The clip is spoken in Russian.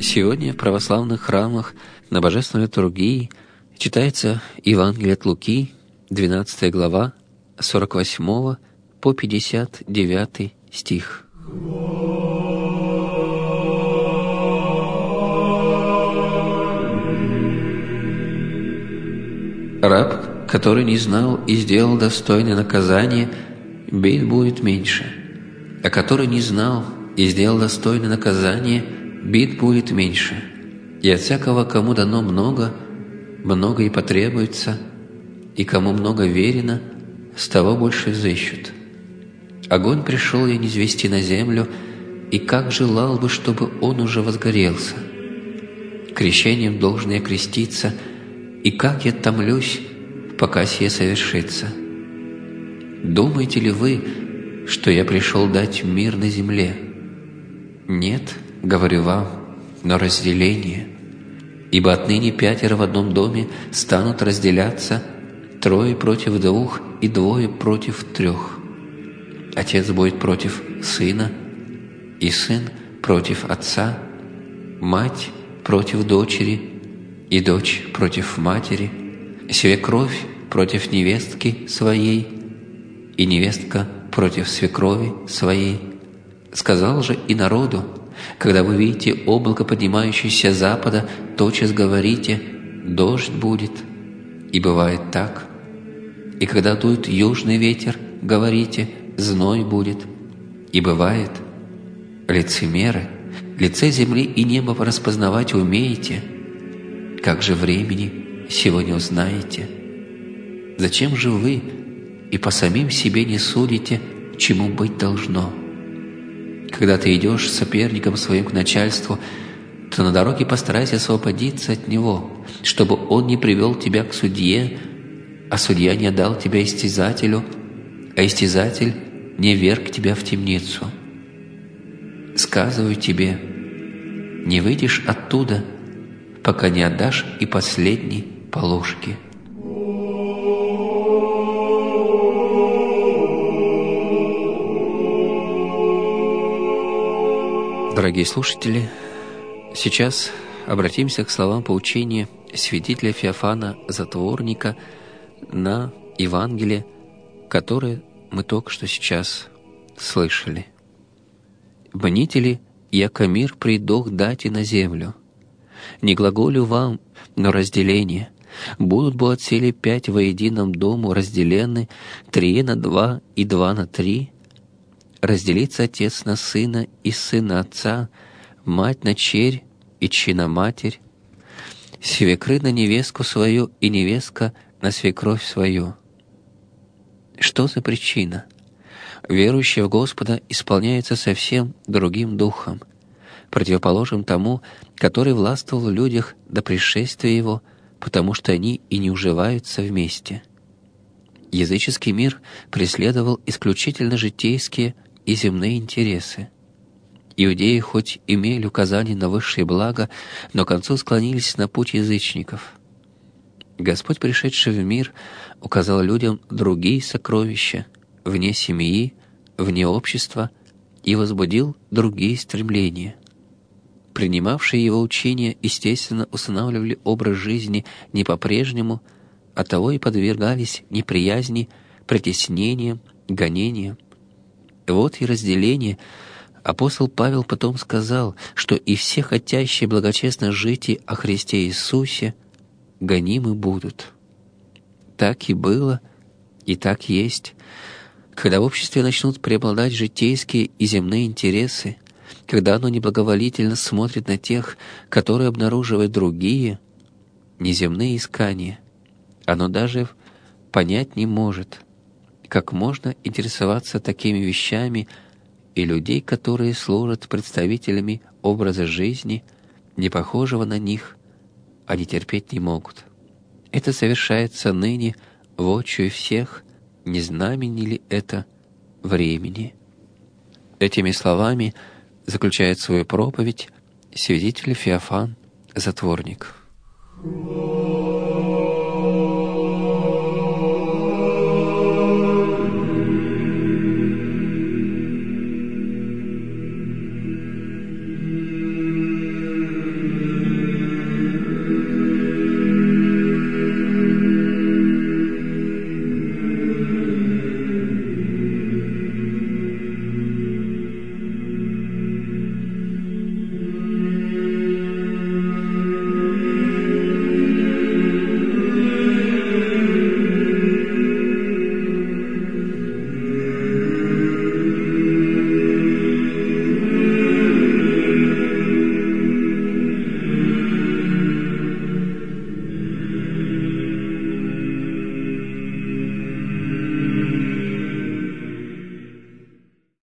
Сегодня в православных храмах на Божественной литургии читается Евангелие от Луки, 12 глава, 48 по 59 стих. Раб, который не знал и сделал достойное наказание, бит будет меньше, а который не знал и сделал достойное наказание, бит будет меньше. И от всякого, кому дано много, много и потребуется, и кому много верено, с того больше взыщут. Огонь пришел я низвести на землю, и как желал бы, чтобы он уже возгорелся. Крещением должен я креститься, и как я томлюсь, пока сие совершится. Думаете ли вы, что я пришел дать мир на земле? Нет, говорю вам, но разделение. Ибо отныне 5 в одном доме станут разделяться, 3 против 2 и 2 против 3. Отец будет против сына, и сын против отца, мать против дочери, и дочь против матери, свекровь против невестки своей, и невестка против свекрови своей. Сказал же и народу: когда вы видите облако, поднимающееся с запада, тотчас говорите: дождь будет. И бывает так. И когда дует южный ветер, говорите: зной будет. И бывает. Лицемеры, лице земли и неба распознавать умеете, как же времени сего не узнаете? Зачем же вы и по самим себе не судите, чему быть должно? Когда ты идешь с соперником своим к начальству, то на дороге постарайся освободиться от него, чтобы он не привел тебя к судье, а судья не отдал тебя истязателю, а истязатель не вверг тебя в темницу. Сказываю тебе, не выйдешь оттуда, пока не отдашь и последний по ложке. Дорогие слушатели, сейчас обратимся к словам поучения святителя Феофана Затворника на Евангелие, которое мы только что сейчас слышали. «Мните ли, яко мир придох дать и на землю? Не глаголю вам, но разделение. Будут бы отсели 5 во едином дому разделены, 3 на 2 и 2 на 3. Разделится отец на сына и сын на отца, мать на черь и чи на матерь, свекры на невестку свою и невестка на свекровь свою». Что за причина? Верующий в Господа исполняется совсем другим духом, противоположным тому, который властвовал в людях до пришествия Его, потому что они и не уживаются вместе. Языческий мир преследовал исключительно житейские и земные интересы. Иудеи хоть имели указания на высшие блага, но к концу склонились на путь язычников. Господь, пришедший в мир, указал людям другие сокровища, вне семьи, вне общества, и возбудил другие стремления. Принимавшие его учения, естественно, устанавливали образ жизни не по-прежнему, оттого и подвергались неприязни, притеснениям, гонениям. Вот и разделение. Апостол Павел потом сказал, что и все хотящие благочестно жить о Христе Иисусе гонимы будут. Так и было, и так есть. Когда в обществе начнут преобладать житейские и земные интересы, когда оно неблаговолительно смотрит на тех, которые обнаруживают другие, неземные искания, оно даже понять не может, как можно интересоваться такими вещами, и людей, которые служат представителями образа жизни, не похожего на них, они терпеть не могут. Это совершается ныне вотчую всех, не знамени ли это времени? Этими словами заключает свою проповедь святитель Феофан Затворник.